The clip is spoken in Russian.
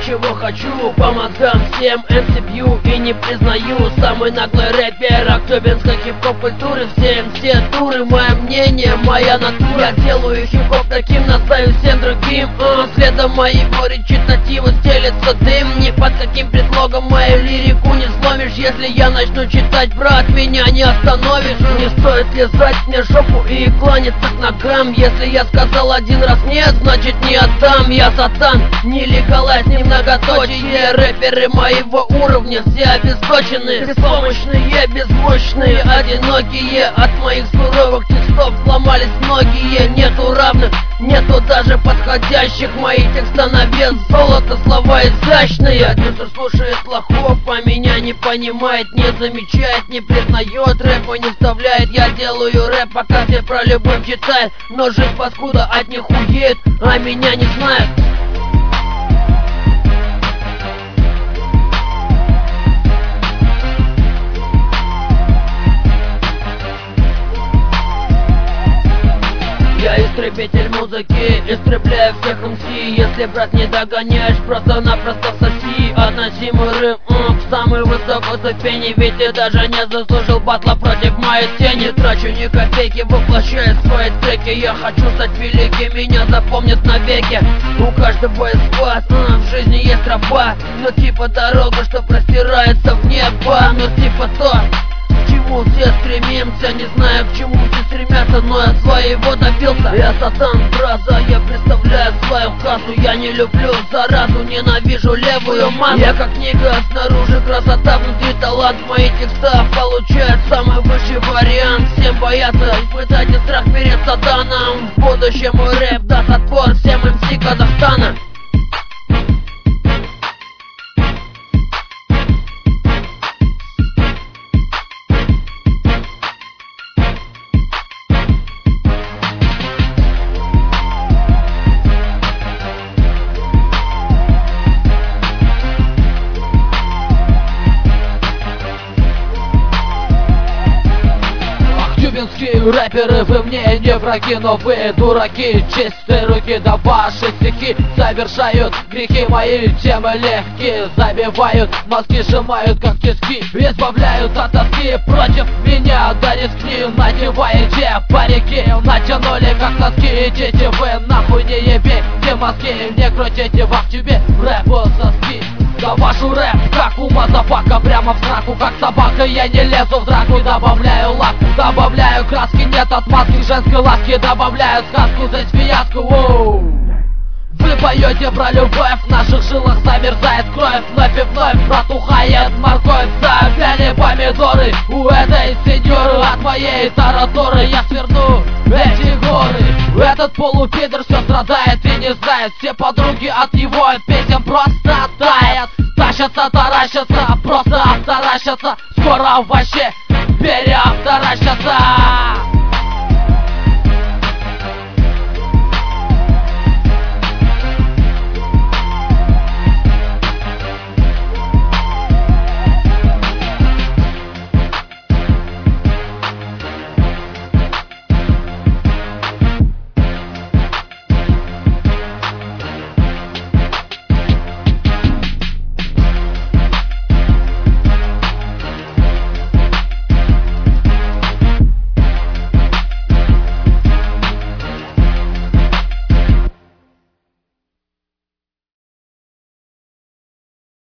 чего хочу. По мозгам всем MC бью и не признаю. Самый наглый рэпер актюбинской хип-хоп культуры. Все MC дуры, мое мнение, моя натура. Я делаю хип-хоп таким, наставив всем другим. Следом моего речитатива стелется дым. Ни под каким предлогом мою лирику не сломишь. Если я начну читать, брат, меня не остановишь. Не стоит лизать мне жопу и кланяться к ногам. Если я сказал один раз нет, значит не отдам. Я сатан, не легалайз, не многоточие. Рэперы моего уровня все обесточены. Беспомощные, безмощные, одинокие. От моих суровых текстов сломались многие. Нету равных, нету даже подходящих. Мои текста на вес золота, слова изящные. Продюсер слушает лохов, а меня не понимает, не замечает, не признает, рэпа не вставляет. Я делаю рэп, пока все про любовь читают, но жить паскуда от них хуеет, а меня не знают. Я истребитель музыки, истребляю всех МС. Если, брат, не догоняешь, просто-напросто всоси. Относи мой рэп к самой высокой ступени, ведь ты даже не заслужил батла против моей тени. Не трачу ни копейки, воплощая свои треки. Я хочу стать великим, меня запомнят навеки. У каждого из вас в жизни есть тропа, но типа дорога, что простирается в небо. Но типа то, к чему все стремимся. Не знаю, к чему все стремятся, но я своего добился. Я сатан, браза, я представляю свою кассу. Я не люблю заразу, ненавижу левую массу. Я как книга, снаружи красота, внутри талант. Мои текста получают самый высший вариант. Всем боятся, испытайте страх перед сатаном. В будущем мой рэп даст отпор всем МС Казахстана. Актюбинские рэперы, вы мне не враги, но вы дураки. Чистые руки, да ваши стихи совершают грехи. Мои темы легкие, забивают мозги, сжимают как тиски, избавляют от тоски. Против меня, да рискни, надеваете парики, натянули как носки. Идите вы нахуй, не ебейте мозги, не крутите в Актюбе рэпу соски. Да вашу рэп, как у мазафака, прямо в сраку, как собака. Я не лезу в драку, добавляю лак, добавляю краски, нет отмазки женской ласки, добавляю сказку, здесь фиаско. Воу. Вы поете про любовь, в наших жилах замерзает кровь. Вновь и вновь протухает морковь, завяли помидоры. У этой сеньоры от моей таратуры я сверну эти горы. Этот полупидор все страдает и не знает. Все подруги от его песен просто тает. Тащатся, таращатся, просто обтаращатся. Скоро вообще переобтаращатся.